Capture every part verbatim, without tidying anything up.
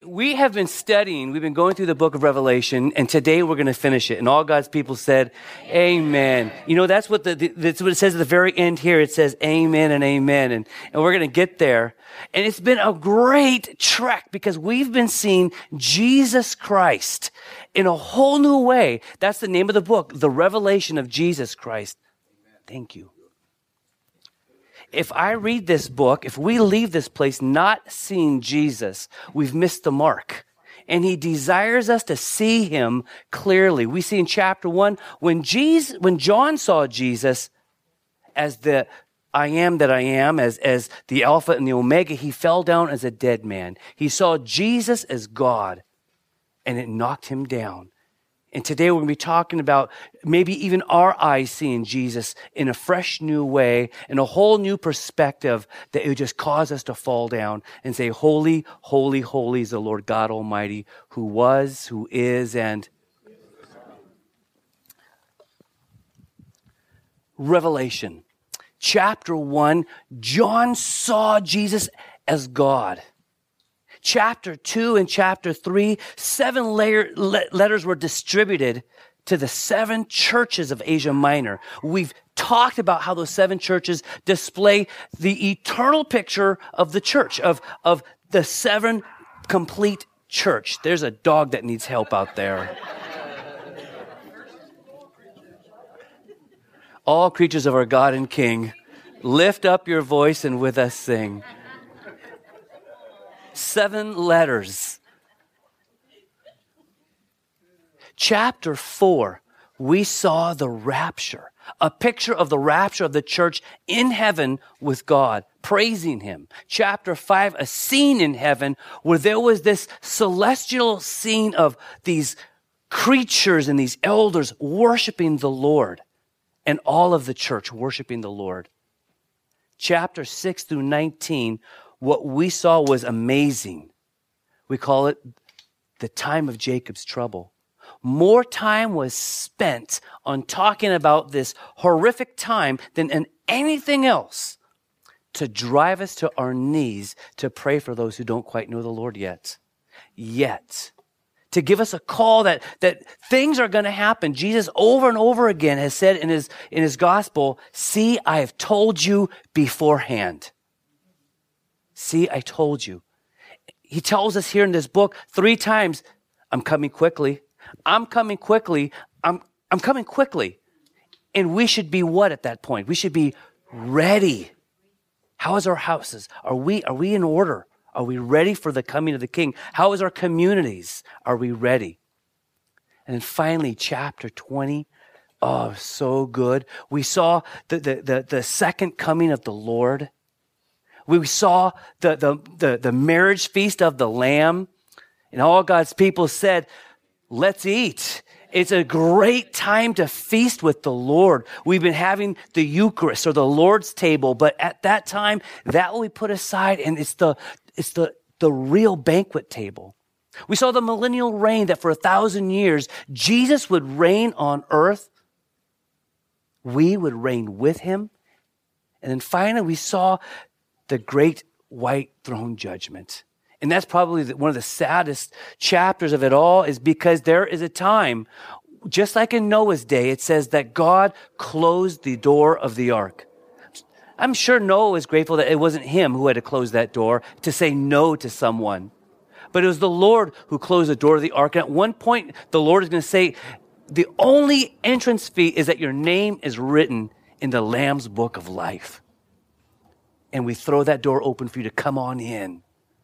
we have been studying, we've been going through the book of Revelation, and today we're going to finish it. And all God's people said, amen. You know, that's what the, the that's what it says at the very end here. It says amen and amen. And, and we're going to get there. And it's been a great trek because we've been seeing Jesus Christ in a whole new way. That's the name of the book, The Revelation of Jesus Christ. Thank you. If I read this book, if we leave this place not seeing Jesus, we've missed the mark. And he desires us to see him clearly. We see in chapter one, when Jesus, when John saw Jesus as the I am that I am, as, as the Alpha and the Omega, he fell down as a dead man. He saw Jesus as God, and it knocked him down. And today we're going to be talking about maybe even our eyes seeing Jesus in a fresh new way, in a whole new perspective that it would just cause us to fall down and say, holy, holy, holy is the Lord God Almighty, who was, who is, and Revelation. Chapter one, John saw Jesus as God. Chapter two and chapter three, seven layer, le- letters were distributed to the seven churches of Asia Minor. We've talked about how those seven churches display the eternal picture of the church, of, of the seven complete church. There's a dog that needs help out there. All creatures of our God and King, lift up your voice and with us sing. Seven letters. Chapter four, we saw the rapture, a picture of the rapture of the church in heaven with God, praising him. Chapter five, a scene in heaven where there was this celestial scene of these creatures and these elders worshiping the Lord, and all of the church worshiping the Lord. Chapter six through nineteen, what we saw was amazing. We call it the time of Jacob's trouble. More time was spent on talking about this horrific time than in anything else to drive us to our knees to pray for those who don't quite know the Lord yet. Yet. To give us a call that, that things are going to happen. Jesus over and over again has said in his, in his gospel, see, I have told you beforehand. See, I told you. He tells us here in this book three times, I'm coming quickly. I'm coming quickly. I'm, I'm coming quickly. And we should be what at that point? We should be ready. How is our houses? Are we, are we in order? Are we ready for the coming of the King? How is our communities? Are we ready? And then finally, chapter twenty. Oh, so good. We saw the, the, the, the second coming of the Lord. We saw the, the, the, the marriage feast of the Lamb. And all God's people said, let's eat. It's a great time to feast with the Lord. We've been having the Eucharist or the Lord's table, but at that time, that will be put aside, and it's the it's the, the real banquet table. We saw the millennial reign, that for a thousand years, Jesus would reign on earth. We would reign with him. And then finally, we saw the great white throne judgment. And that's probably the, one of the saddest chapters of it all, is because there is a time, just like in Noah's day, it says that God closed the door of the ark. I'm sure Noah was grateful that it wasn't him who had to close that door to say no to someone. But it was the Lord who closed the door of the ark. And at one point, the Lord is going to say, the only entrance fee is that your name is written in the Lamb's book of life. And we throw that door open for you to come on in.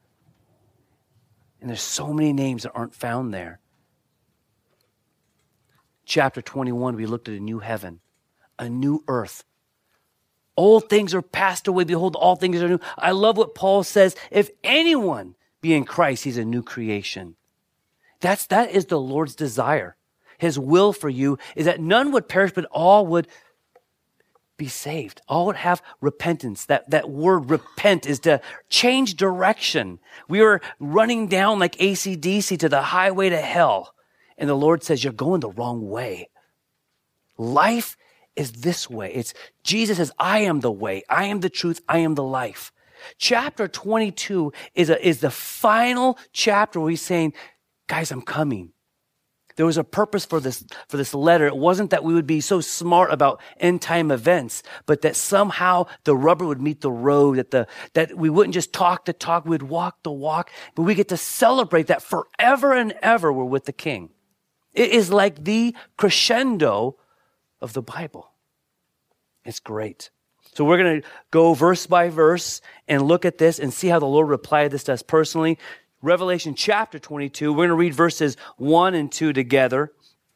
And there's so many names that aren't found there. Chapter twenty-one, we looked at a new heaven, a new earth. Old things are passed away. Behold, all things are new. I love what Paul says. If anyone be in Christ, he's a new creation. That's, that is the Lord's desire. His will for you is that none would perish, but all would be saved. All would have repentance. That, that word repent is to change direction. We were running down like A C D C to the highway to hell. And the Lord says, you're going the wrong way. Life is this way. It's Jesus says, I am the way. I am the truth. I am the life. Chapter twenty-two is, a, is the final chapter where he's saying, guys, I'm coming. There was a purpose for this, for this letter. It wasn't that we would be so smart about end time events, but that somehow the rubber would meet the road, that the, that we wouldn't just talk the talk, we'd walk the walk, but we get to celebrate that forever and ever we're with the King. It is like the crescendo of the Bible. It's great. So we're going to go verse by verse and look at this and see how the Lord replied this to us personally. Revelation chapter twenty-two, we're going to read verses one and two together.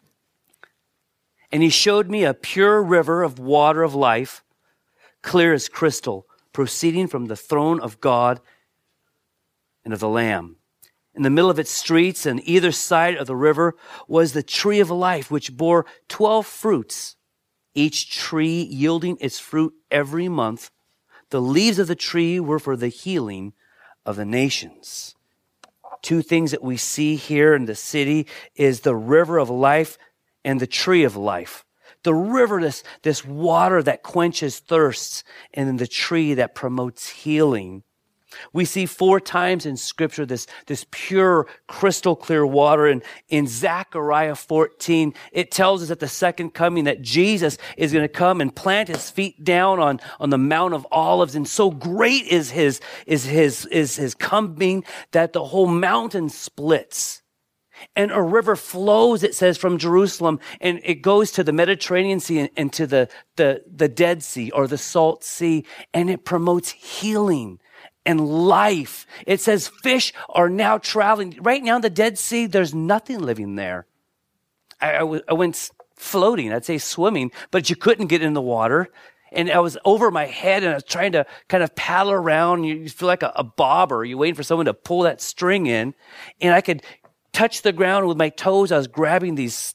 And he showed me a pure river of water of life, clear as crystal, proceeding from the throne of God and of the Lamb. In the middle of its streets and either side of the river was the tree of life, which bore twelve fruits, each tree yielding its fruit every month. The leaves of the tree were for the healing of the nations. Two things that we see here in the city is the river of life and the tree of life. The river, this, this water that quenches thirsts, and then the tree that promotes healing. We see four times in Scripture this, this pure, crystal clear water. And in Zechariah fourteen, it tells us at the second coming that Jesus is going to come and plant his feet down on, on the Mount of Olives. And so great is his, is his, is his coming that the whole mountain splits. And a river flows, it says, from Jerusalem, and it goes to the Mediterranean Sea and, and to the, the, the Dead Sea or the Salt Sea, and it promotes healing and life. It says fish are now traveling. Right now in the Dead Sea, there's nothing living there. I, I, w- I went floating, I'd say swimming, but you couldn't get in the water. And I was over my head and I was trying to kind of paddle around. You feel like a, a bobber. You're waiting for someone to pull that string in. And I could touch the ground with my toes. I was grabbing these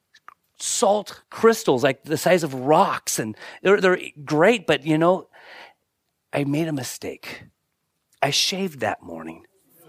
salt crystals, like the size of rocks. And they're, they're great, but you know, I made a mistake. I shaved that morning.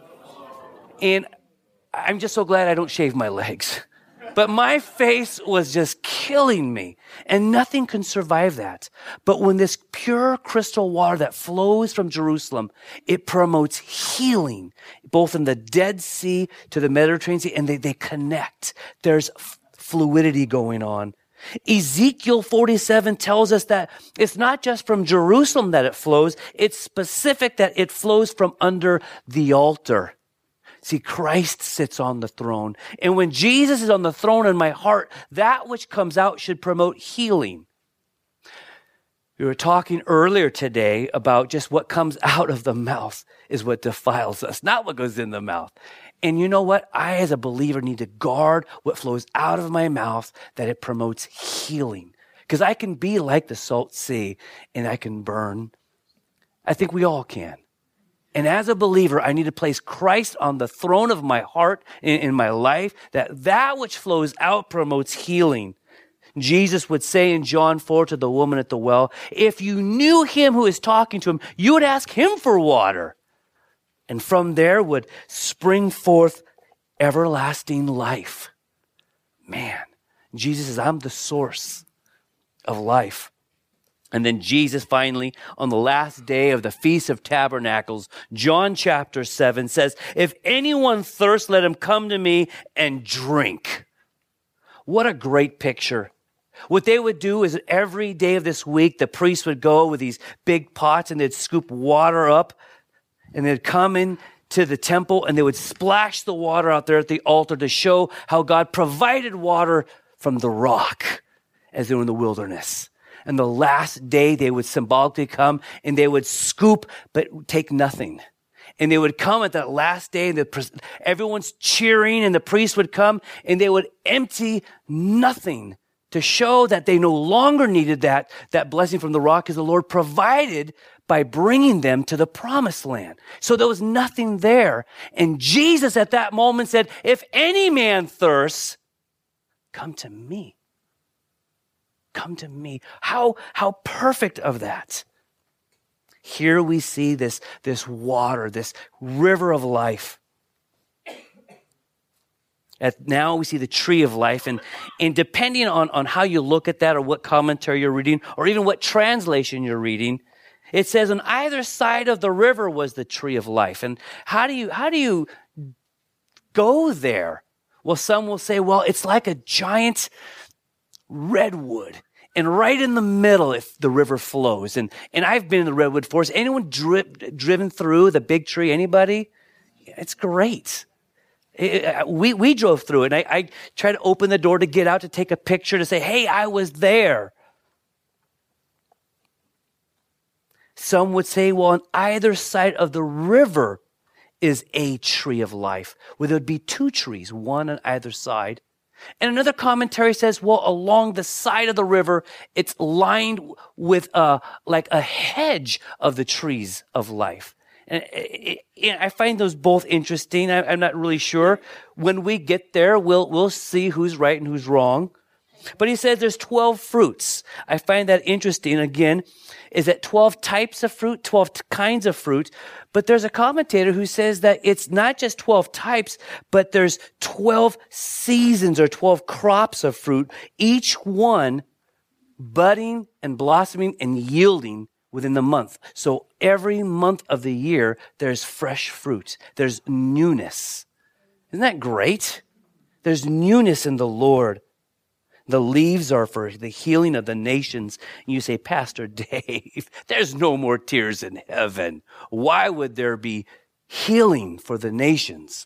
And I'm just so glad I don't shave my legs. But my face was just killing me. And nothing can survive that. But when this pure crystal water that flows from Jerusalem, it promotes healing, both in the Dead Sea to the Mediterranean Sea, and they, they connect. There's f- fluidity going on. Ezekiel forty-seven tells us that it's not just from Jerusalem that it flows. It's specific that it flows from under the altar. See, Christ sits on the throne. And when Jesus is on the throne in my heart, that which comes out should promote healing. We were talking earlier today about just what comes out of the mouth is what defiles us, not what goes in the mouth. And you know what? I, as a believer, need to guard what flows out of my mouth, that it promotes healing. Because I can be like the salt sea and I can burn. I think we all can. And as a believer, I need to place Christ on the throne of my heart in, in my life, that that which flows out promotes healing. Jesus would say in John four to the woman at the well, if you knew him who is talking to him, you would ask him for water. And from there would spring forth everlasting life. Man, Jesus says, I'm the source of life. And then Jesus finally, on the last day of the Feast of Tabernacles, John chapter seven says, if anyone thirsts, let him come to me and drink. What a great picture. What they would do is every day of this week, the priest would go with these big pots and they'd scoop water up. And they'd come in to the temple and they would splash the water out there at the altar to show how God provided water from the rock as they were in the wilderness. And the last day they would symbolically come and they would scoop but take nothing. And they would come at that last day and the, everyone's cheering and the priest would come and they would empty nothing to show that they no longer needed that, that blessing from the rock because the Lord provided by bringing them to the promised land. So there was nothing there. And Jesus at that moment said, if any man thirsts, come to me. Come to me. How, how perfect of that. Here we see this, this water, this river of life. At now we see the tree of life. And, and depending on, on how you look at that or what commentary you're reading or even what translation you're reading, It says on either side of the river was the tree of life. And how do you, how do you go there? Well, some will say, well, it's like a giant redwood. And right in the middle, if the river flows. And, and I've been in the redwood forest. Anyone dri- driven through the big tree? Anybody? It's great. It, we, we drove through it. And I, I tried to open the door to get out to take a picture to say, hey, I was there. Some would say, well, on either side of the river is a tree of life, where there would be two trees, one on either side. And another commentary says, well, along the side of the river, it's lined with a, like a hedge of the trees of life. And it, it, I find those both interesting. I, I'm not really sure. When we get there, we'll, we'll see who's right and who's wrong. But he says there's twelve fruits. I find that interesting. Again, is that twelve types of fruit, twelve kinds of fruit. But there's a commentator who says that it's not just twelve types, but there's twelve seasons or twelve crops of fruit, each one budding and blossoming and yielding within the month. So every month of the year, there's fresh fruit. There's newness. Isn't that great? There's newness in the Lord. The leaves are for the healing of the nations. And you say, Pastor Dave, there's no more tears in heaven. Why would there be healing for the nations?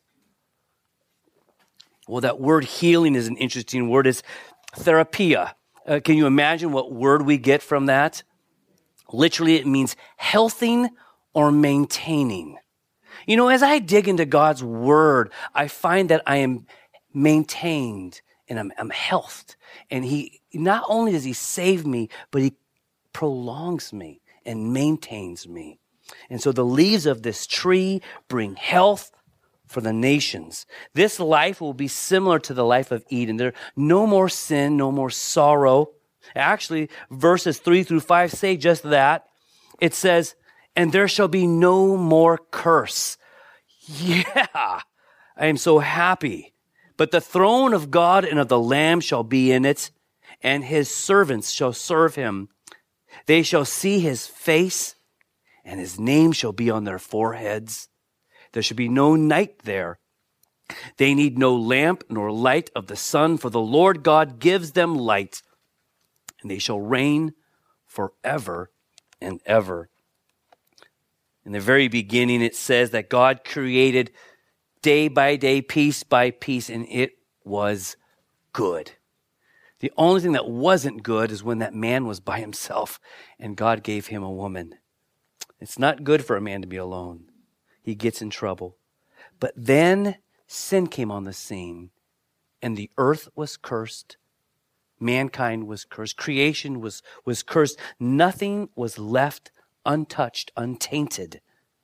Well, that word healing is an interesting word. It's therapia. Uh, can you imagine what word we get from that? Literally, it means healthing or maintaining. You know, as I dig into God's word, I find that I am maintained and I'm, I'm healthed. And he, not only does he save me, but he prolongs me and maintains me. And so the leaves of this tree bring health for the nations. This life will be similar to the life of Eden. There, no more sin, no more sorrow. Actually, verses three through five say just that. It says, and there shall be no more curse. Yeah, I am so happy. But the throne of God and of the Lamb shall be in it, and his servants shall serve him. They shall see his face, and his name shall be on their foreheads. There shall be no night there. They need no lamp nor light of the sun, for the Lord God gives them light, and they shall reign forever and ever. In the very beginning, it says that God created day by day, piece by piece, and it was good. The only thing that wasn't good is when that man was by himself and God gave him a woman. It's not good for a man to be alone. He gets in trouble. But then sin came on the scene, and the earth was cursed. Mankind was cursed. Creation was, was cursed. Nothing was left untouched, untainted.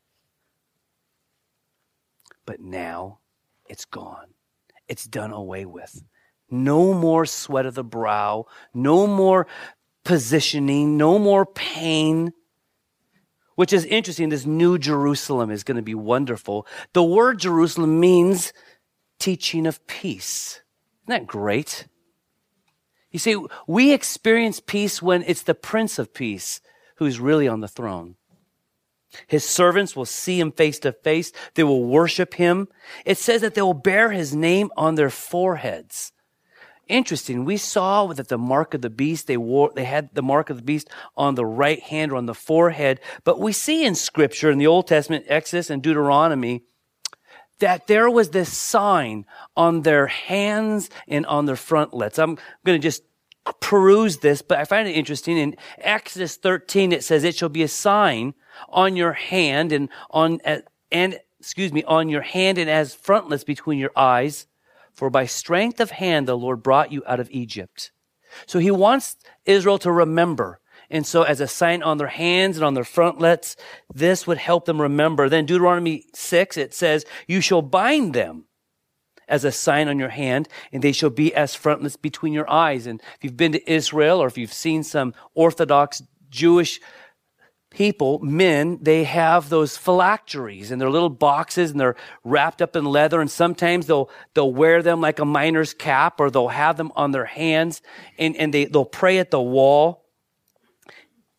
But now it's gone. It's done away with. No more sweat of the brow. No more positioning. No more pain. Which is interesting. This new Jerusalem is going to be wonderful. The word Jerusalem means teaching of peace. Isn't that great? You see, we experience peace when it's the Prince of Peace who's really on the throne. His servants will see him face to face. They will worship him. It says that they will bear his name on their foreheads. Interesting. We saw that the mark of the beast, they wore, they had the mark of the beast on the right hand or on the forehead. But we see in Scripture, in the Old Testament, Exodus and Deuteronomy, that there was this sign on their hands and on their frontlets. I'm going to just peruse this, but I find it interesting. In Exodus thirteen, it says, it shall be a sign on your hand and on, and, excuse me, on your hand and as frontlets between your eyes. For by strength of hand, the Lord brought you out of Egypt. So he wants Israel to remember. And so as a sign on their hands and on their frontlets, this would help them remember. Then Deuteronomy six, it says, you shall bind them as a sign on your hand, and they shall be as frontlets between your eyes. And if you've been to Israel, or if you've seen some Orthodox Jewish people, men, they have those phylacteries and they're little boxes and they're wrapped up in leather, and sometimes they'll they'll wear them like a miner's cap, or they'll have them on their hands, and, and they, they'll pray at the wall.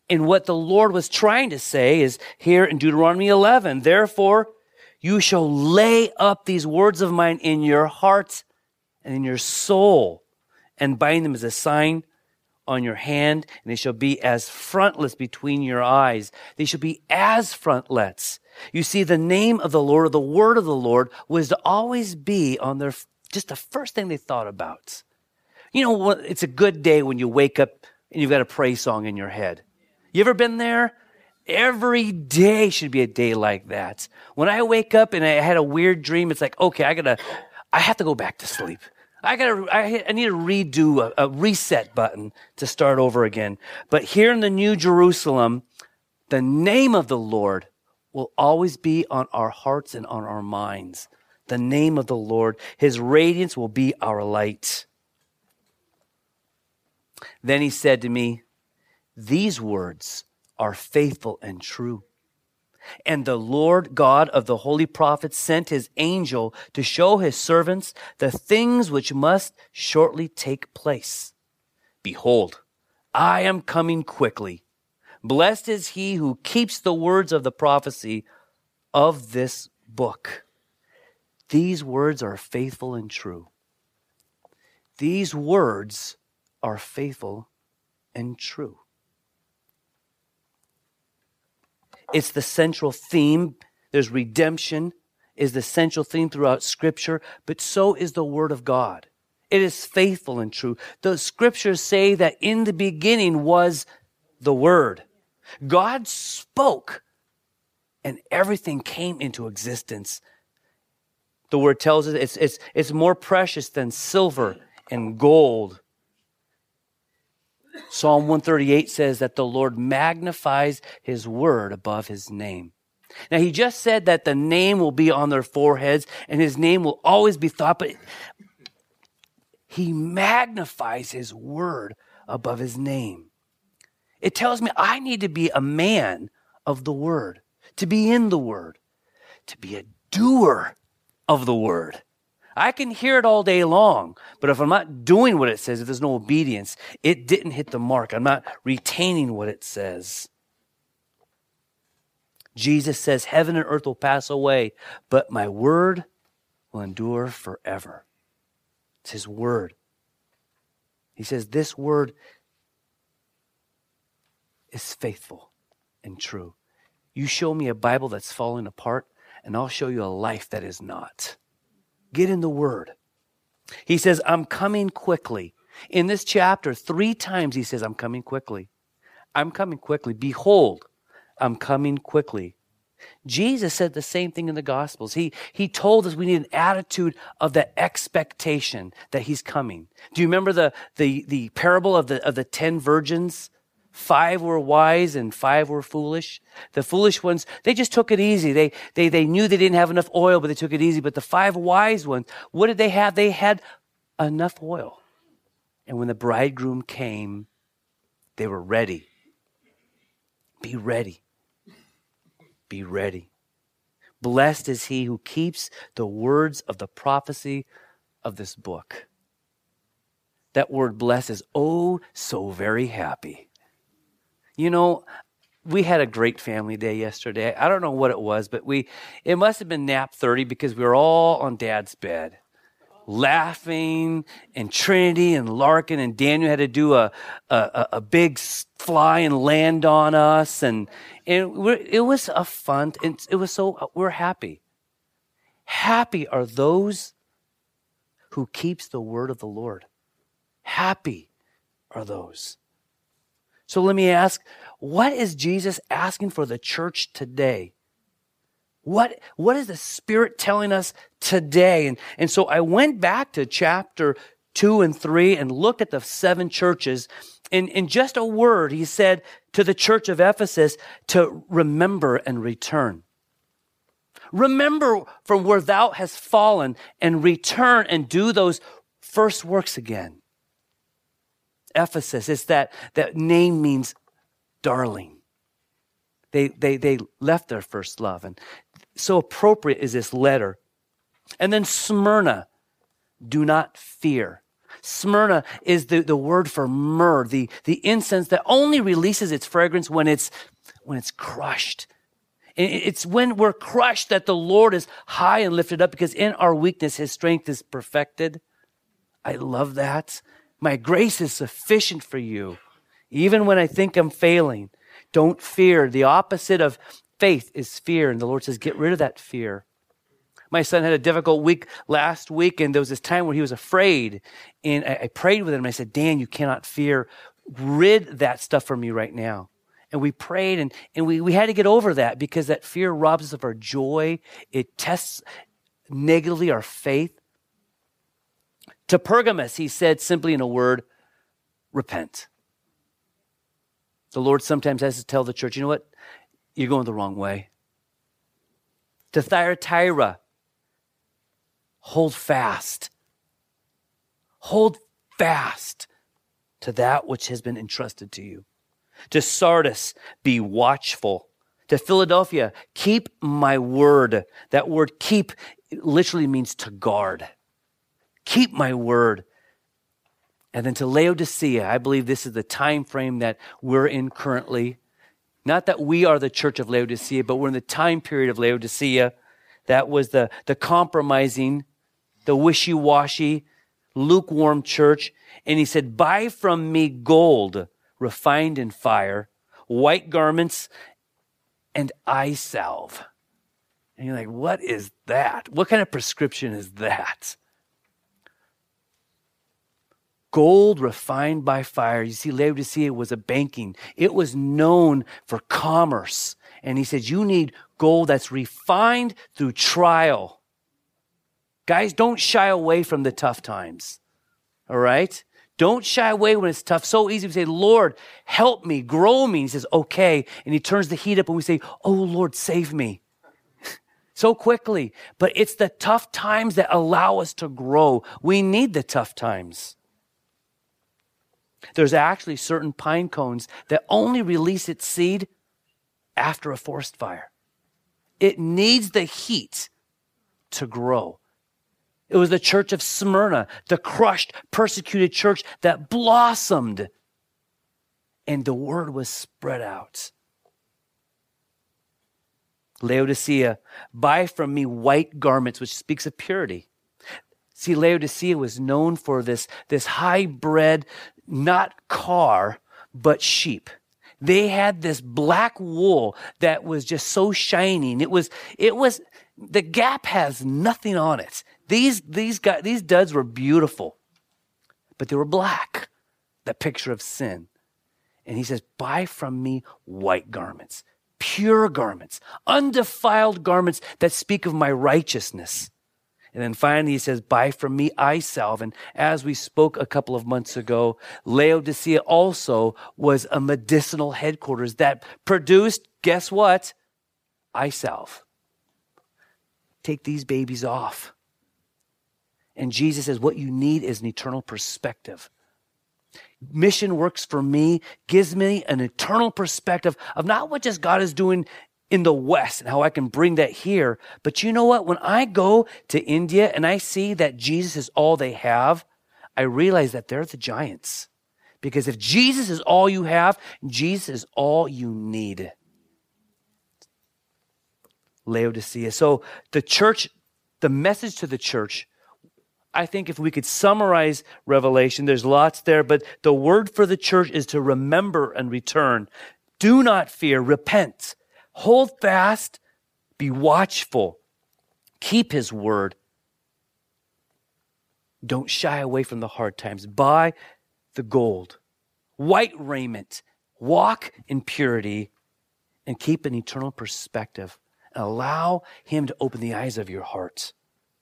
And what the Lord was trying to say is here in Deuteronomy eleven, therefore you shall lay up these words of mine in your heart and in your soul, and bind them as a sign on your hand, and they shall be as frontlets between your eyes. They shall be as frontlets. You see, the name of the Lord, or the word of the Lord, was to always be on their, just the first thing they thought about. You know, it's a good day when you wake up and you've got a praise song in your head. You ever been there? Every day should be a day like that. When I wake up and I had a weird dream, it's like, okay, I gotta, I have to go back to sleep. I gotta, I, I need to redo a, a reset button to start over again. But here in the New Jerusalem, the name of the Lord will always be on our hearts and on our minds. The name of the Lord, his radiance will be our light. Then he said to me, these words are faithful and true. And the Lord God of the holy prophets sent his angel to show his servants the things which must shortly take place. Behold, I am coming quickly. Blessed is he who keeps the words of the prophecy of this book. These words are faithful and true. These words are faithful and true. It's the central theme. There's redemption is the central theme throughout Scripture, but so is the Word of God. It is faithful and true. The Scriptures say that in the beginning was the Word. God spoke, and everything came into existence. The Word tells us it's, it's, it's more precious than silver and gold. Psalm one thirty-eight says that the Lord magnifies his word above his name. Now, he just said that the name will be on their foreheads and his name will always be thought, but he magnifies his word above his name. It tells me I need to be a man of the word, to be in the word, to be a doer of the word. I can hear it all day long, but if I'm not doing what it says, if there's no obedience, it didn't hit the mark. I'm not retaining what it says. Jesus says, heaven and earth will pass away, but my word will endure forever. It's his word. He says, this word is faithful and true. You show me a Bible that's falling apart, and I'll show you a life that is not. Get in the word. He says, I'm coming quickly. In this chapter, three times he says, I'm coming quickly. I'm coming quickly. Behold, I'm coming quickly. Jesus said the same thing in the Gospels. He, he told us we need an attitude of the expectation that he's coming. Do you remember the, the, the parable of the, of the ten virgins? Five were wise and five were foolish. The foolish ones, they just took it easy. They, they, they knew they didn't have enough oil, but they took it easy. But the five wise ones, what did they have? They had enough oil. And when the bridegroom came, they were ready. Be ready. Be ready. Blessed is he who keeps the words of the prophecy of this book. That word blessed is oh so very happy. You know, we had a great family day yesterday. I don't know what it was, but we it must have been nap thirty because we were all on Dad's bed, laughing, and Trinity and Larkin and Daniel had to do a a, a big fly and land on us, and and we're, it was a fun. It, it was so we're happy. Happy are those who keeps the word of the Lord. Happy are those. So let me ask, what is Jesus asking for the church today? What, what is the Spirit telling us today? And, and so I went back to chapter two and three and looked at the seven churches. In, in just a word, he said to the church of Ephesus to remember and return. Remember from where thou hast fallen and return and do those first works again. Ephesus, it's that, that name means darling. They, they, they left their first love. And so appropriate is this letter. And then Smyrna, do not fear. Smyrna is the, the word for myrrh, the, the incense that only releases its fragrance when it's, when it's crushed. It's when we're crushed that the Lord is high and lifted up, because in our weakness, his strength is perfected. I love that. My grace is sufficient for you. Even when I think I'm failing, don't fear. The opposite of faith is fear. And the Lord says, get rid of that fear. My son had a difficult week last week, and there was this time where he was afraid. And I, I prayed with him, and I said, Dan, you cannot fear. Rid that stuff from you right now. And we prayed, and, and we, we had to get over that, because that fear robs us of our joy. It tests negatively our faith. To Pergamos, he said simply in a word, repent. The Lord sometimes has to tell the church, you know what? You're going the wrong way. To Thyatira, hold fast. Hold fast to that which has been entrusted to you. To Sardis, be watchful. To Philadelphia, keep my word. That word keep literally means to guard. Keep my word. And then to Laodicea, I believe this is the time frame that we're in currently. Not that we are the church of Laodicea, but we're in the time period of Laodicea. That was the, the compromising, the wishy-washy, lukewarm church. And he said, buy from me gold refined in fire, white garments, and eye salve. And you're like, what is that? What kind of prescription is that? Gold refined by fire. You see, Laodicea was a banking. It was known for commerce. And he said, you need gold that's refined through trial. Guys, don't shy away from the tough times. All right? Don't shy away when it's tough. So easy to say, Lord, help me, grow me. He says, okay. And he turns the heat up and we say, oh, Lord, save me. So quickly. But it's the tough times that allow us to grow. We need the tough times. There's actually certain pine cones that only release its seed after a forest fire. It needs the heat to grow. It was the church of Smyrna, the crushed, persecuted church that blossomed. And the word was spread out. Laodicea, buy from me white garments, which speaks of purity. See, Laodicea was known for this, this high-bred, not car, but sheep. They had this black wool that was just so shining. It was, it was, the Gap has nothing on it. These, these guys, these duds were beautiful, but they were black, that picture of sin. And he says, buy from me white garments, pure garments, undefiled garments that speak of my righteousness. And then finally he says, buy from me eye salve. And as we spoke a couple of months ago, Laodicea also was a medicinal headquarters that produced, guess what? Eye salve. Take these babies off. And Jesus says, what you need is an eternal perspective. Mission works for me, gives me an eternal perspective of not what just God is doing in the West and how I can bring that here. But you know what? When I go to India and I see that Jesus is all they have, I realize that they're the giants. Because if Jesus is all you have, Jesus is all you need. Laodicea. So the church, the message to the church, I think if we could summarize Revelation, there's lots there, but the word for the church is to remember and return. Do not fear, repent. Hold fast, be watchful, keep his word. Don't shy away from the hard times. Buy the gold, white raiment, walk in purity, and keep an eternal perspective. And allow him to open the eyes of your heart.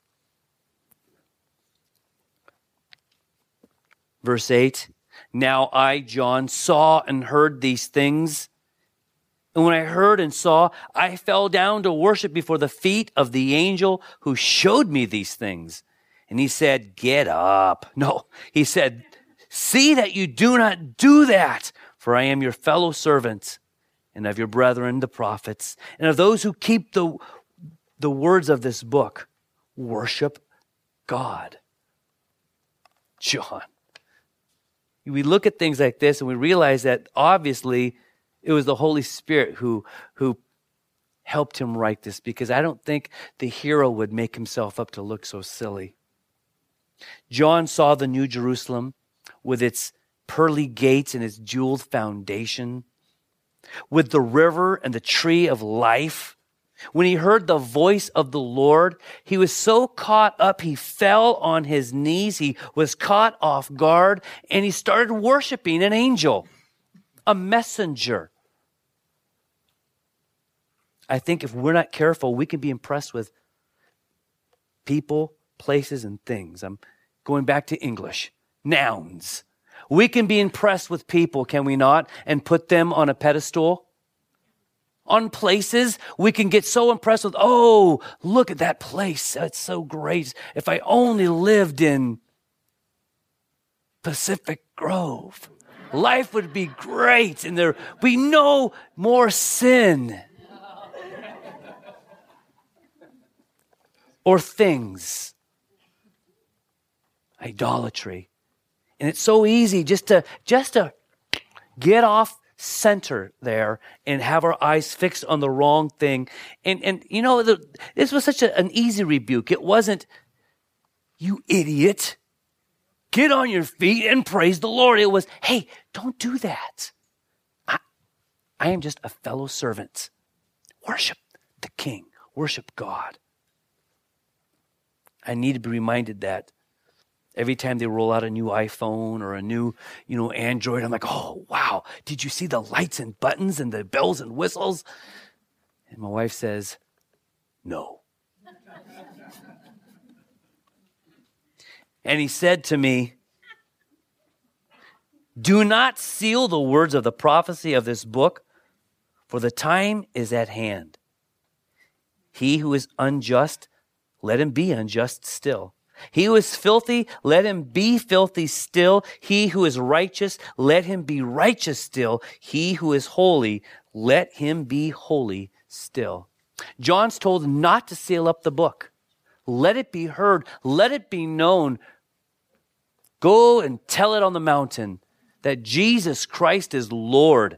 Verse eight, now I, John, saw and heard these things. And when I heard and saw, I fell down to worship before the feet of the angel who showed me these things. And he said, get up. No, he said, see that you do not do that, for I am your fellow servant and of your brethren, the prophets, and of those who keep the, the words of this book. Worship God. John. We look at things like this and we realize that obviously it was the Holy Spirit who, who helped him write this, because I don't think the hero would make himself up to look so silly. John saw the New Jerusalem with its pearly gates and its jeweled foundation, with the river and the tree of life. When he heard the voice of the Lord, he was so caught up, he fell on his knees. He was caught off guard, and he started worshiping an angel, a messenger. I think if we're not careful, we can be impressed with people, places, and things. I'm going back to English. Nouns. We can be impressed with people, can we not? And put them on a pedestal. On places, we can get so impressed with, oh, look at that place. That's so great. If I only lived in Pacific Grove, life would be great and there would be no more sin. Or things. Idolatry. And it's so easy just to, just to get off center there and have our eyes fixed on the wrong thing. And, and you know, the, this was such a, an easy rebuke. It wasn't, you idiot, get on your feet and praise the Lord. It was, hey, don't do that. I, I am just a fellow servant. Worship the King. Worship God. I need to be reminded that every time they roll out a new iPhone or a new, you know, Android, I'm like, oh, wow, did you see the lights and buttons and the bells and whistles? And my wife says, no. And he said to me, do not seal the words of the prophecy of this book, for the time is at hand. He who is unjust, let him be unjust still. He who is filthy, let him be filthy still. He who is righteous, let him be righteous still. He who is holy, let him be holy still. John's told not to seal up the book. Let it be heard. Let it be known. Go and tell it on the mountain that Jesus Christ is Lord.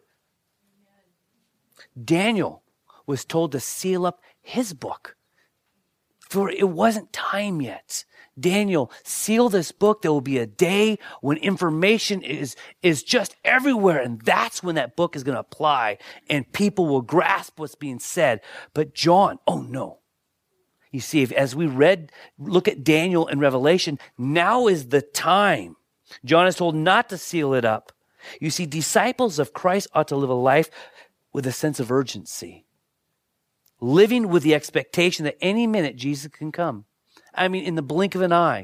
Daniel was told to seal up his book, for it wasn't time yet. Daniel, seal this book. There will be a day when information is, is just everywhere, and that's when that book is going to apply, and people will grasp what's being said. But John, oh no. You see, if, as we read, look at Daniel and Revelation, now is the time. John is told not to seal it up. You see, disciples of Christ ought to live a life with a sense of urgency, living with the expectation that any minute Jesus can come. I mean, in the blink of an eye.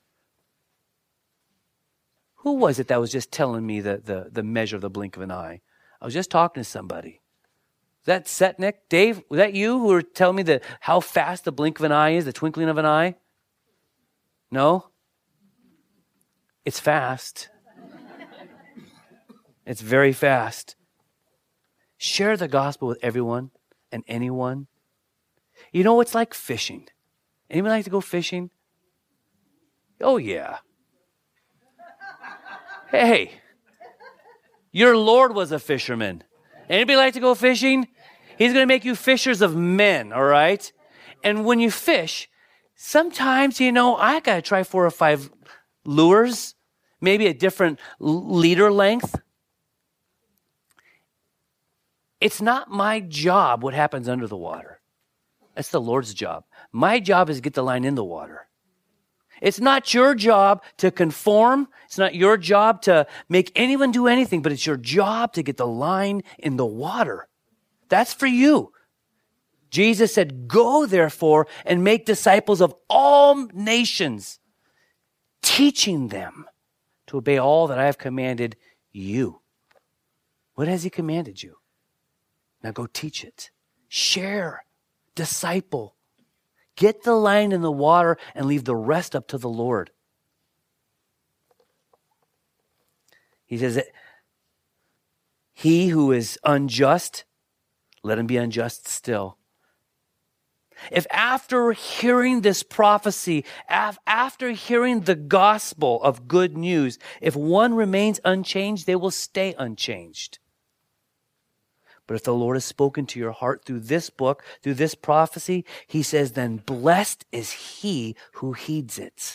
Who was it that was just telling me the, the, the measure of the blink of an eye? I was just talking to somebody. Was that Setnick? Dave, was that you who were telling me the, how fast the blink of an eye is, the twinkling of an eye? No? It's fast. It's very fast. Share the gospel with everyone and anyone. You know, it's like fishing. Anyone like to go fishing? Oh, yeah. Hey, your Lord was a fisherman. Anybody like to go fishing? He's going to make you fishers of men, all right? And when you fish, sometimes, you know, I got to try four or five lures, maybe a different leader length. It's not my job what happens under the water. That's the Lord's job. My job is to get the line in the water. It's not your job to conform. It's not your job to make anyone do anything, but it's your job to get the line in the water. That's for you. Jesus said, go therefore and make disciples of all nations, teaching them to obey all that I have commanded you. What has he commanded you? Now go teach it. Share. Disciple. Get the line in the water and leave the rest up to the Lord. He says that he who is unjust, let him be unjust still. If after hearing this prophecy, af- after hearing the gospel of good news, if one remains unchanged, they will stay unchanged. But if the Lord has spoken to your heart through this book, through this prophecy, he says, then blessed is he who heeds it.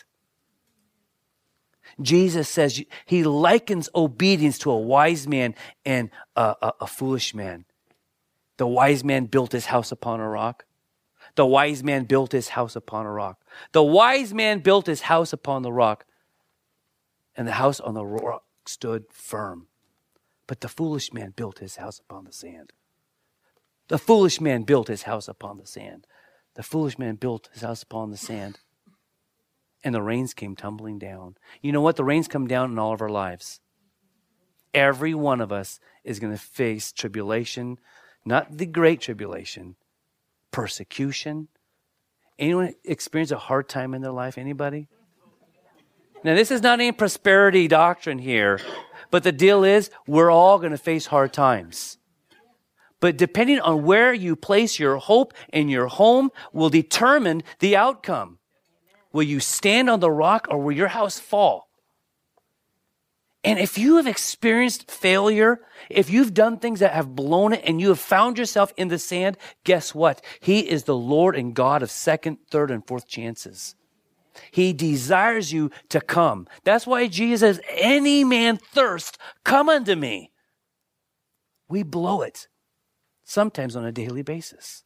Jesus says he likens obedience to a wise man and a, a, a foolish man. The wise man built his house upon a rock. The wise man built his house upon a rock. The wise man built his house upon the rock, and the house on the rock stood firm. But the foolish man built his house upon the sand. The foolish man built his house upon the sand. The foolish man built his house upon the sand. And the rains came tumbling down. You know what? The rains come down in all of our lives. Every one of us is going to face tribulation, not the great tribulation, persecution. Anyone experience a hard time in their life? Anybody? Now, this is not any prosperity doctrine here, but the deal is we're all going to face hard times. But depending on where you place your hope and your home will determine the outcome. Will you stand on the rock or will your house fall? And if you have experienced failure, if you've done things that have blown it and you have found yourself in the sand, guess what? He is the Lord and God of second, third, and fourth chances. He desires you to come. That's why Jesus says, any man thirst, come unto me. We blow it, sometimes on a daily basis.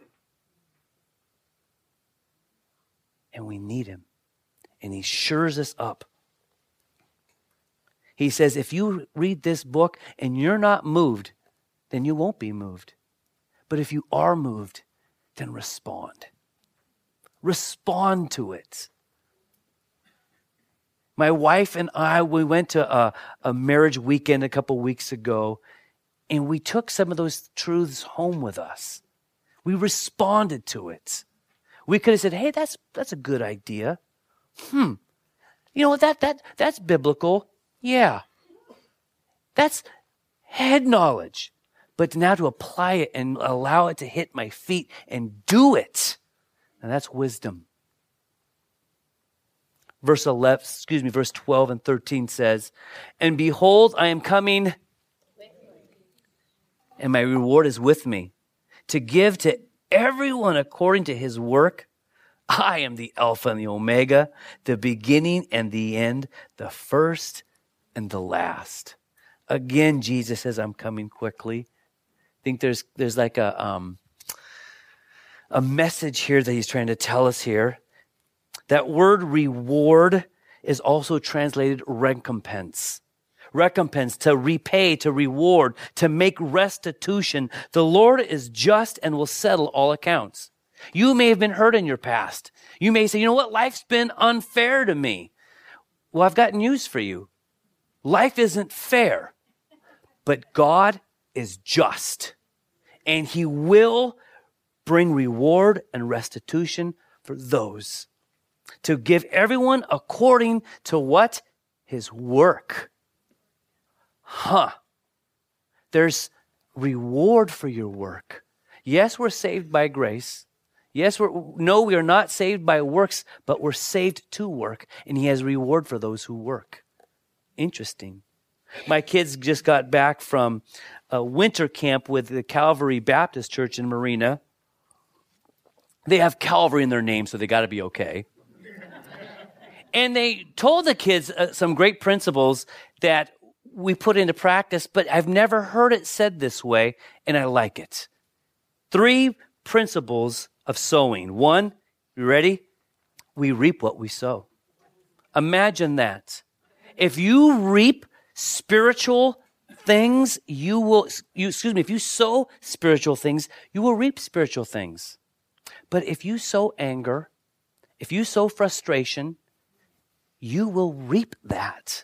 And we need him. And he shores us up. He says, if you read this book and you're not moved, then you won't be moved. But if you are moved, then respond. Respond to it. My wife and I, we went to a, a marriage weekend a couple weeks ago, and we took some of those truths home with us. We responded to it. We could have said, hey, that's that's a good idea. Hmm. You know what, that that that's biblical. Yeah. That's head knowledge. But now to apply it and allow it to hit my feet and do it. And that's wisdom. Verse eleven, excuse me, verse twelve and thirteen says, and behold, I am coming, and my reward is with me, to give to everyone according to his work. I am the Alpha and the Omega, the beginning and the end, the first and the last. Again, Jesus says, I'm coming quickly. I think there's there's like a um, a message here that he's trying to tell us here. That word reward is also translated recompense. Recompense, to repay, to reward, to make restitution. The Lord is just and will settle all accounts. You may have been hurt in your past. You may say, you know what? Life's been unfair to me. Well, I've got news for you. Life isn't fair, but God is just, and he will bring reward and restitution for those. To give everyone according to what? His work. Huh. There's reward for your work. Yes, we're saved by grace. Yes, we're, no, we are not saved by works, but we're saved to work. And he has reward for those who work. Interesting. My kids just got back from a winter camp with the Calvary Baptist Church in Marina. They have Calvary in their name, so they got to be okay. And they told the kids uh, some great principles that we put into practice, but I've never heard it said this way, and I like it. Three principles of sowing. One, you ready? We reap what we sow. Imagine that. If you reap spiritual things, you will, you, excuse me, if you sow spiritual things, you will reap spiritual things. But if you sow anger, if you sow frustration, you will reap that.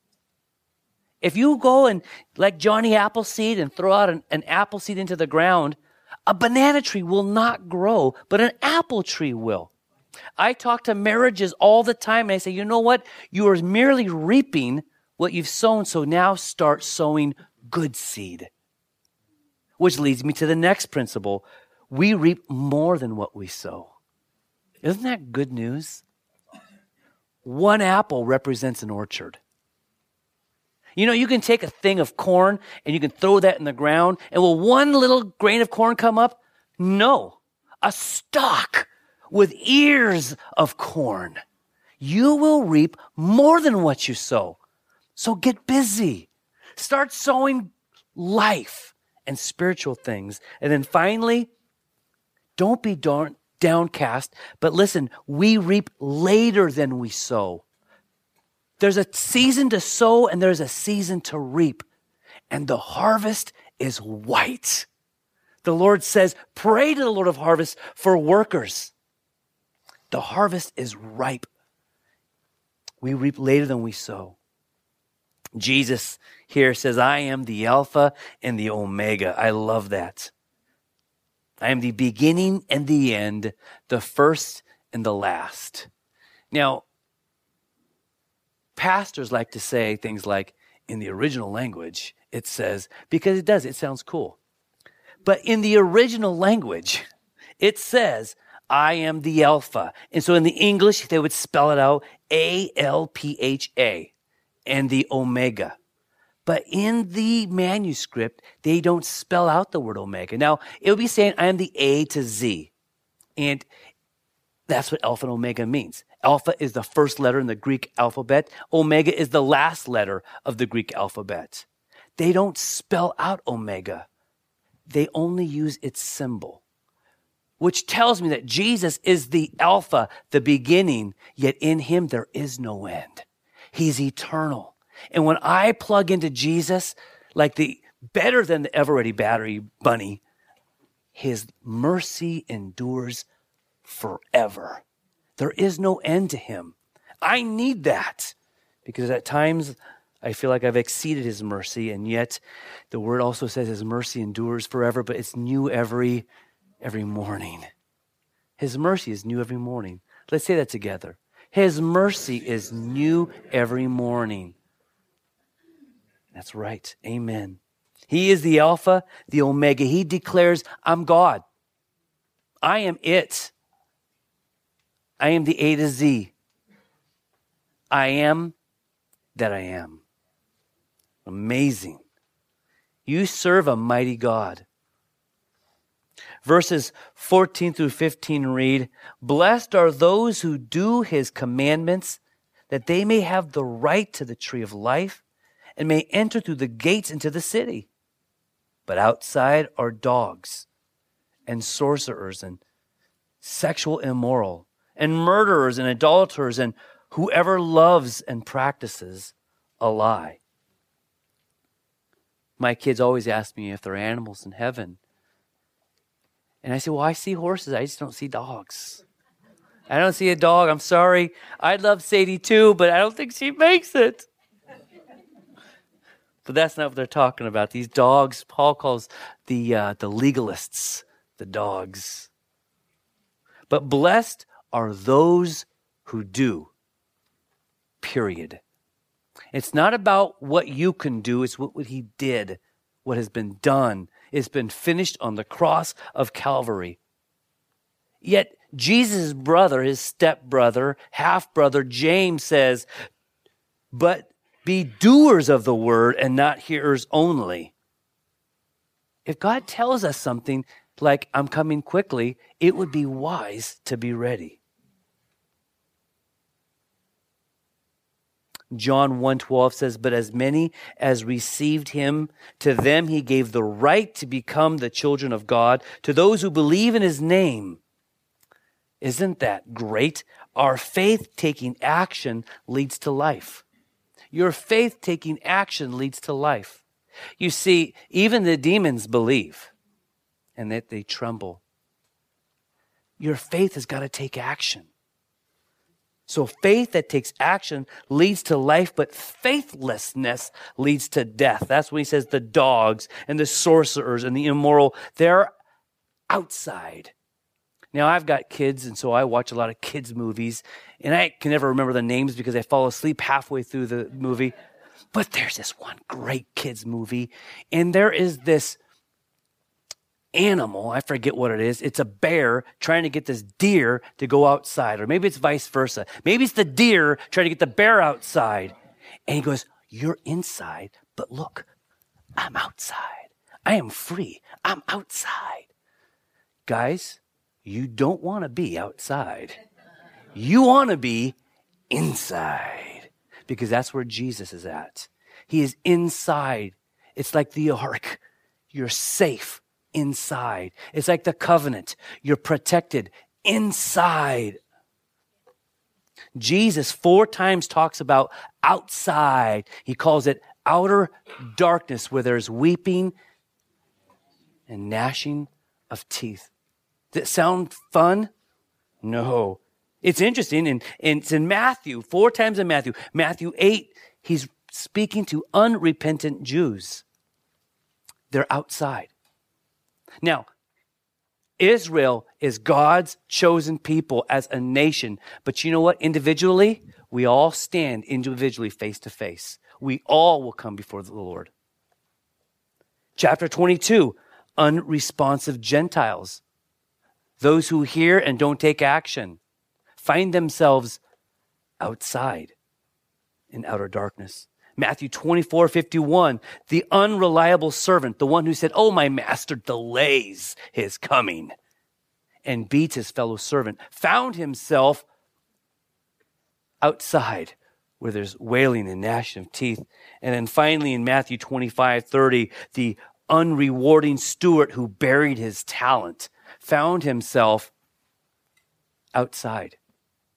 If you go and, like Johnny Appleseed, and throw out an, an apple seed into the ground, a banana tree will not grow, but an apple tree will. I talk to marriages all the time, and I say, you know what? You are merely reaping what you've sown, so now start sowing good seed. Which leads me to the next principle. we reap more than what we sow. Isn't that good news? One apple represents an orchard. You know, you can take a thing of corn and you can throw that in the ground, and will one little grain of corn come up? No. A stalk with ears of corn. You will reap more than what you sow. So get busy. Start sowing life and spiritual things. And then finally, don't be darn, downcast, but listen, we reap later than we sow. There's a season to sow and there's a season to reap. And the harvest is white. The Lord says, pray to the Lord of harvest for workers. The harvest is ripe. We reap later than we sow. Jesus here says, I am the Alpha and the Omega. I love that. I am the beginning and the end, the first and the last. Now, pastors like to say things like, in the original language, it says, because it does, it sounds cool. But in the original language, it says, I am the Alpha. And so in the English, they would spell it out, A L P H A, and the Omega. But in the manuscript, they don't spell out the word Omega. Now, it would be saying, I am the A to Z. And that's what Alpha and Omega means. Alpha is the first letter in the Greek alphabet. Omega is the last letter of the Greek alphabet. They don't spell out Omega. They only use its symbol, which tells me that Jesus is the Alpha, the beginning, yet in him there is no end. He's eternal. And when I plug into Jesus, like the better than the ever-ready battery bunny, his mercy endures forever. There is no end to him. I need that because at times I feel like I've exceeded his mercy, and yet the word also says his mercy endures forever, but it's new every every morning. His mercy is new every morning. Let's say that together. His mercy is new every morning. That's right. Amen. He is the Alpha, the Omega. He declares, I'm God. I am it. I am the A to Z. I am that I am. Amazing. You serve a mighty God. Verses fourteen through fifteen read, blessed are those who do his commandments, that they may have the right to the tree of life and may enter through the gates into the city. But outside are dogs and sorcerers and sexual immoral and murderers and idolaters and whoever loves and practices a lie. My kids always ask me if there are animals in heaven. And I say, well, I see horses. I just don't see dogs. I don't see a dog. I'm sorry. I'd love Sadie too, but I don't think she makes it. But that's not what they're talking about. These dogs, Paul calls the uh, the legalists the dogs. But blessed are those who do, period. It's not about what you can do. It's what, what he did, what has been done. It's been finished on the cross of Calvary. Yet Jesus' brother, his stepbrother, half-brother, James says, but be doers of the word and not hearers only. If God tells us something like, I'm coming quickly, it would be wise to be ready. John one twelve says, but as many as received him, to them he gave the right to become the children of God, to those who believe in his name. Isn't that great? Our faith taking action leads to life. Your faith taking action leads to life. You see, even the demons believe and that they tremble. Your faith has got to take action. So faith that takes action leads to life, but faithlessness leads to death. That's when he says the dogs and the sorcerers and the immoral, they're outside. Now, I've got kids, and so I watch a lot of kids' movies, and I can never remember the names because I fall asleep halfway through the movie. But there's this one great kids' movie, and there is this animal, I forget what it is. It's a bear trying to get this deer to go outside, or maybe it's vice versa. Maybe it's the deer trying to get the bear outside. And he goes, you're inside, but look, I'm outside. I am free. I'm outside. Guys, you don't want to be outside. You want to be inside, because that's where Jesus is at. He is inside. It's like the ark. You're safe inside. It's like the covenant. You're protected inside. Jesus four times talks about outside. He calls it outer darkness, where there's weeping and gnashing of teeth. Does it sound fun? No. It's interesting, and, and it's in Matthew, four times in Matthew. Matthew eight, he's speaking to unrepentant Jews. They're outside. Now, Israel is God's chosen people as a nation. But you know what? Individually, we all stand individually face to face. We all will come before the Lord. Chapter twenty-two, unresponsive Gentiles. Those who hear and don't take action find themselves outside in outer darkness. Matthew twenty-four fifty-one, the unreliable servant, the one who said, oh, my master delays his coming and beats his fellow servant, found himself outside where there's wailing and gnashing of teeth. And then finally in Matthew twenty-five thirty, the unrewarding steward who buried his talent found himself outside.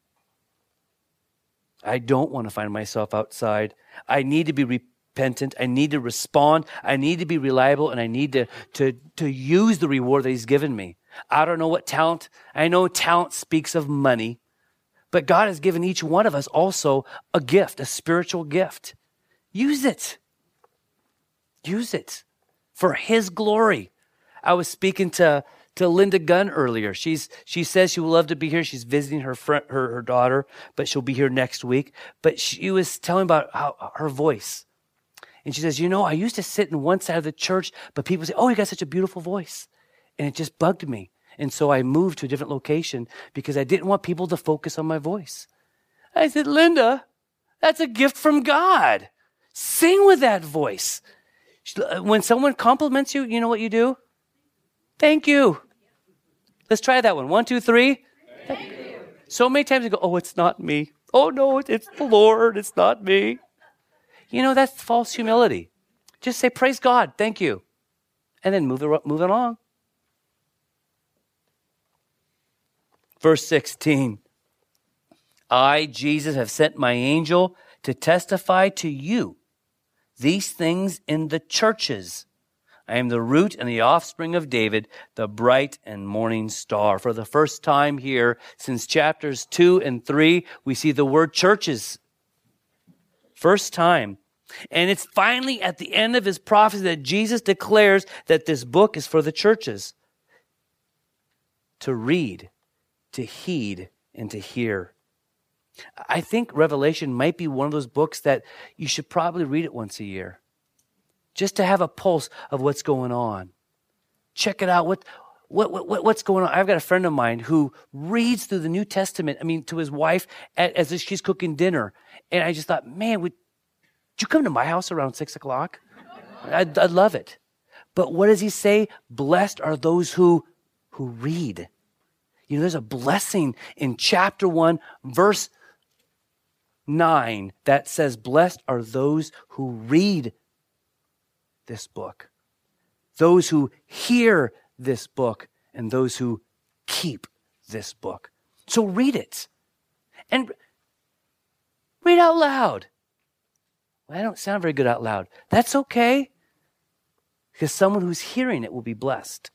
I don't want to find myself outside. I need to be repentant. I need to respond. I need to be reliable, and I need to, to, to use the reward that he's given me. I don't know what talent. I know talent speaks of money, but God has given each one of us also a gift, a spiritual gift. Use it. Use it for his glory. I was speaking to to Linda Gunn earlier. She's she says she would love to be here. She's visiting her friend, her, her daughter, but she'll be here next week. But she was telling about how, her voice. And she says, you know, I used to sit in one side of the church, but people say, oh, you got such a beautiful voice. And it just bugged me. And so I moved to a different location because I didn't want people to focus on my voice. I said, Linda, that's a gift from God. Sing with that voice. When someone compliments you, you know what you do? Thank you. Let's try that one. One, two, three. Thank you. So many times you go, oh, it's not me. Oh, no, it's the Lord. It's not me. You know, that's false humility. Just say, praise God. Thank you. And then move, move along. Verse sixteen. I, Jesus, have sent my angel to testify to you these things in the churches. I am the root and the offspring of David, the bright and morning star. For the first time here, since chapters two and three, we see the word churches. First time. And it's finally at the end of his prophecy that Jesus declares that this book is for the churches to read, to heed, and to hear. I think Revelation might be one of those books that you should probably read it once a year, just to have a pulse of what's going on. Check it out. What, what, what, what's going on? I've got a friend of mine who reads through the New Testament, I mean, to his wife as if she's cooking dinner. And I just thought, man, would you come to my house around six o'clock? I'd, I'd love it. But what does he say? Blessed are those who, who read. You know, there's a blessing in chapter one, verse nine, that says, blessed are those who read this book, those who hear this book, and those who keep this book. So read it. And read out loud. Well, I don't sound very good out loud. That's okay, because someone who's hearing it will be blessed.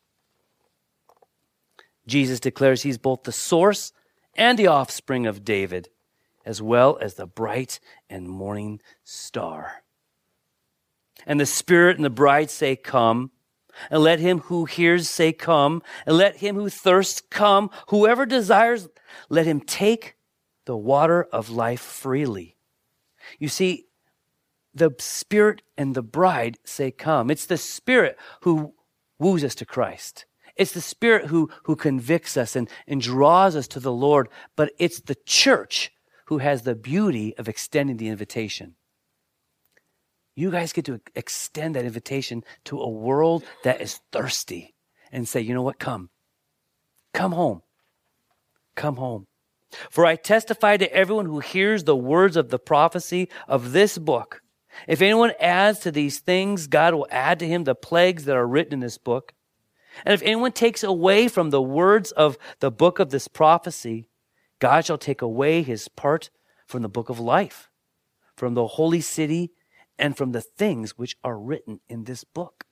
Jesus declares he's both the source and the offspring of David, as well as the bright and morning star. And the Spirit and the bride say, come. And let him who hears say, come. And let him who thirsts come. Whoever desires, let him take the water of life freely. You see, the Spirit and the bride say, come. It's the Spirit who woos us to Christ. It's the Spirit who, who convicts us and, and draws us to the Lord, but it's the church who has the beauty of extending the invitation. You guys get to extend that invitation to a world that is thirsty and say, you know what, come. Come home. Come home. For I testify to everyone who hears the words of the prophecy of this book. If anyone adds to these things, God will add to him the plagues that are written in this book. And if anyone takes away from the words of the book of this prophecy, God shall take away his part from the book of life, from the holy city, and from the things which are written in this book.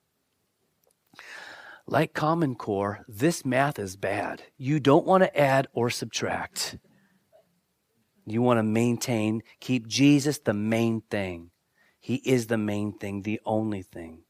Like Common Core, this math is bad. You don't want to add or subtract. You want to maintain, keep Jesus the main thing. He is the main thing, the only thing.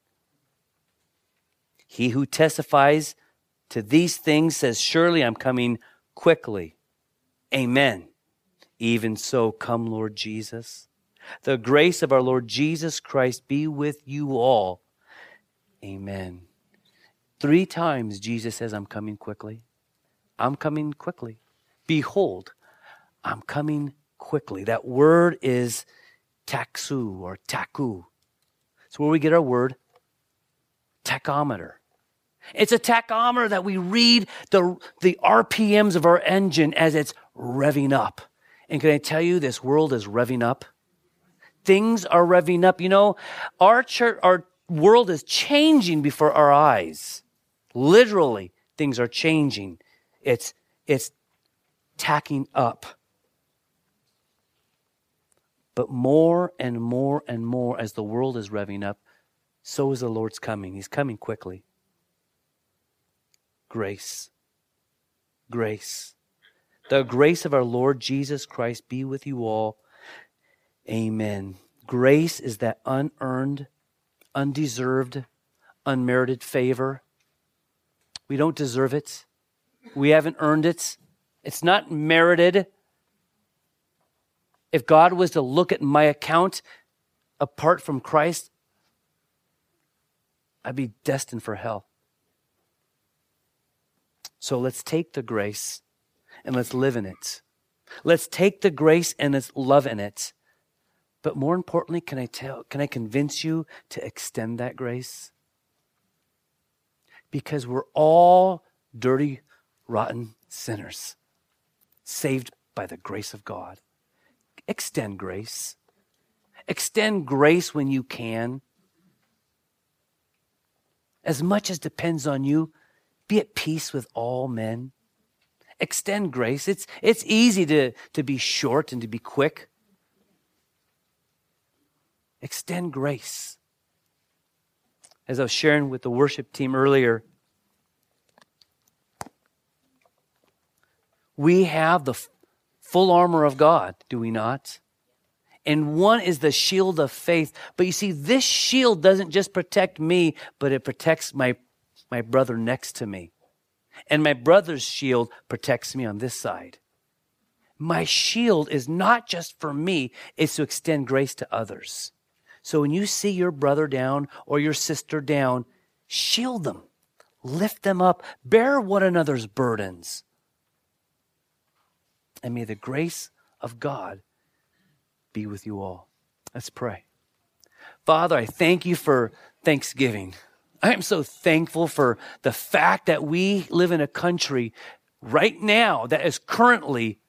He who testifies to these things says, surely I'm coming quickly. Amen. Even so, come, Lord Jesus. The grace of our Lord Jesus Christ be with you all. Amen. Three times Jesus says, I'm coming quickly. I'm coming quickly. Behold, I'm coming quickly. That word is taxu or taku. It's where we get our word tachometer. It's a tachometer that we read the, the R P Ms of our engine as it's revving up. And can I tell you, this world is revving up? Things are revving up. You know, our church, our world is changing before our eyes. Literally, things are changing. It's, it's tacking up. But more and more and more as the world is revving up, so is the Lord's coming. He's coming quickly. Grace. Grace. The grace of our Lord Jesus Christ be with you all. Amen. Grace is that unearned, undeserved, unmerited favor. We don't deserve it. We haven't earned it. It's not merited. If God was to look at my account apart from Christ, I'd be destined for hell. So let's take the grace and let's live in it. Let's take the grace and let's love in it. But more importantly, can I tell, can I convince you to extend that grace? Because we're all dirty, rotten sinners, saved by the grace of God. Extend grace. Extend grace when you can. As much as depends on you, be at peace with all men. Extend grace. It's, it's easy to, to be short and to be quick. Extend grace. As I was sharing with the worship team earlier, we have the f- full armor of God, do we not? And one is the shield of faith. But you see, this shield doesn't just protect me, but it protects my, my brother next to me. And my brother's shield protects me on this side. My shield is not just for me, it's to extend grace to others. So when you see your brother down or your sister down, shield them, lift them up, bear one another's burdens. And may the grace of God be with you all. Let's pray. Father, I thank you for Thanksgiving. I am so thankful for the fact that we live in a country right now that is currently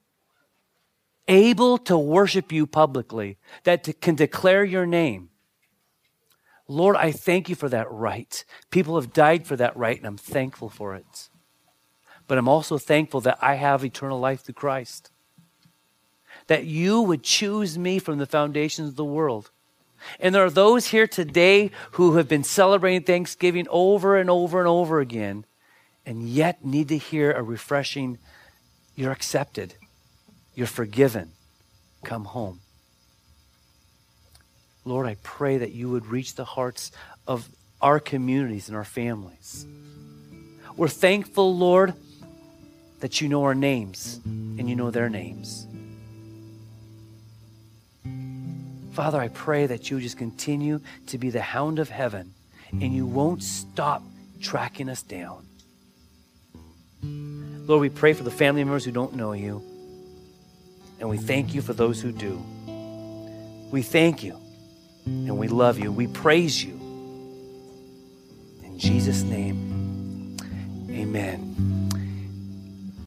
able to worship you publicly, that to, can declare your name. Lord, I thank you for that right. People have died for that right, and I'm thankful for it. But I'm also thankful that I have eternal life through Christ. That you would choose me from the foundations of the world. And there are those here today who have been celebrating Thanksgiving over and over and over again, and yet need to hear a refreshing, you're accepted, you're forgiven, come home. Lord, I pray that you would reach the hearts of our communities and our families. We're thankful, Lord, that you know our names and you know their names. Father, I pray that you just continue to be the hound of heaven and you won't stop tracking us down. Lord, we pray for the family members who don't know you, and we thank you for those who do. We thank you, and we love you. We praise you. In Jesus' name, amen.